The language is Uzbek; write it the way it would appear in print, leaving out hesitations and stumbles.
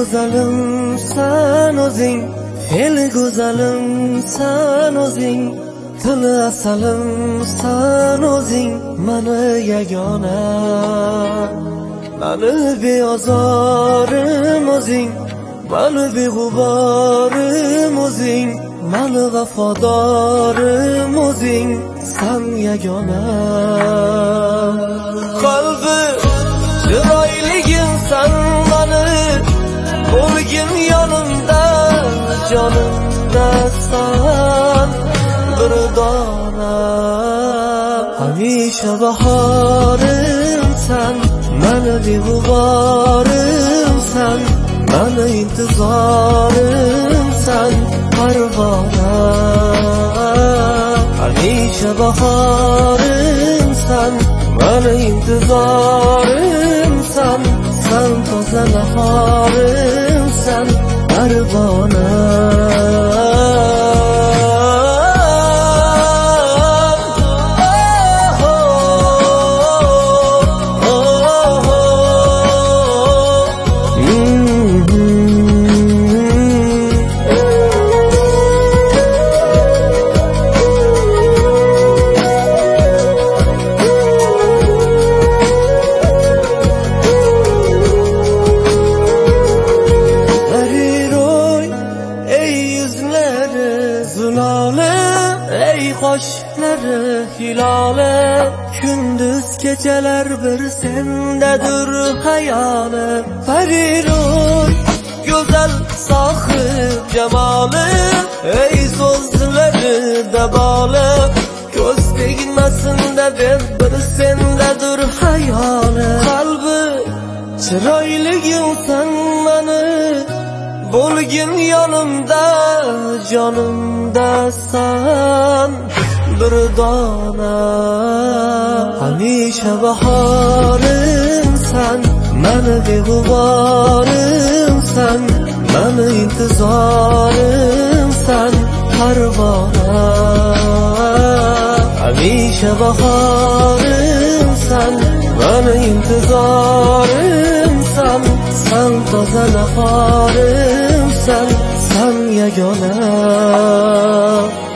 go'zalim sen o'zing, fe'l go'zalim sen o'zing, til asalim sen o'zing, mani yagona, mani beozorim o'zing, mani beg'uborim o'zing, mani vafodorim o'zing, sen yagona. Qalbi chiroyligim sen mani, bo'lgin yonimda, jonimda sen bir dona. Hamisha bahorim sen, mani beg'uborim sen, mani intizorim sen, parvona. Hamisha bahorim sen, mani intizorim sen, sen toza nahorim sen, parvona. Ey qoshlari hiloli, kunduz kechalar bir sendadir hayoli. Fariroy go'zal sohib jamoli, ey so'zlari daboli, ko'z tegmasin deb bir sendadir hayoli. Qalbi chiroyligim sen mani, bo'lgin yonimda, jonimda sen bir dona. Hamisha bahorim sen, mani beg'uborim sen, mani intizorim sen, parvona. Hamisha bahorim sen, mani intizorim sen, sen toza nahorim sen, sen yagona.